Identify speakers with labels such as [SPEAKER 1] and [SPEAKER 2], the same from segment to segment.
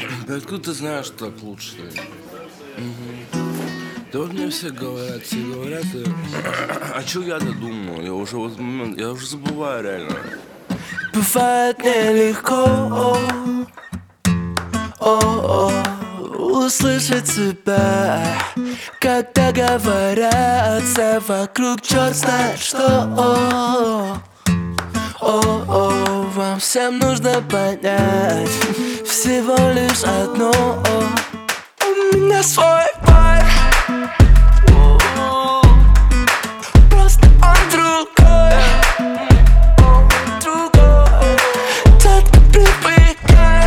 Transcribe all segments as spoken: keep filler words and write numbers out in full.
[SPEAKER 1] Откуда ты знаешь, что так лучше? Угу. Да вот мне все говорят, все говорят, и... а чё я-то думаю? Я уже в этот момент, я уже забываю реально.
[SPEAKER 2] Бывает нелегко, о, о, о, услышать тебя, когда говорятся вокруг черт знает что. О, о, о, вам всем нужно понять всего лишь одно. У меня свой вайб, просто он другой, другой. Тот привыкай,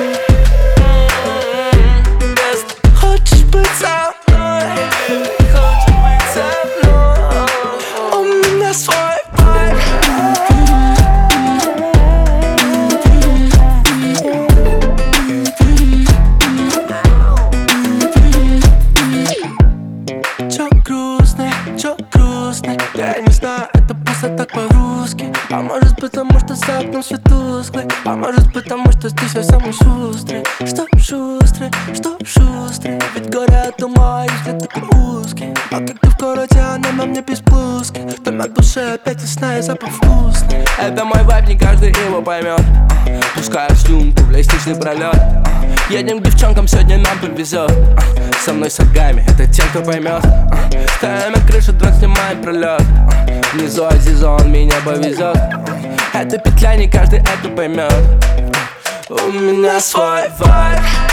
[SPEAKER 2] если хочешь быть со мной, хочешь быть со мной. У меня свой вайб. Чё грустно, чё грустно, я не знаю, это просто так по-русски. А может потому, что за окном свет тусклый, а может потому, что здесь я самый шустрый. Что шустрый, что шустрый, ведь город ума, если такой узкий. А как ты в городе, а на мне без блузки, то на душе опять весна и запах вкусный.
[SPEAKER 1] Это мой вайб, не каждый его поймет. Пускаю слюнку в лестничный пролет. Едем к девчонкам, сегодня нам повезет. Со мной сагами, это те, кто поймет. Ставим на крышу, дрон снимает пролет. Внизу Азиза, он меня повезет. Это петля, не каждый это поймет.
[SPEAKER 2] У меня свой вайб.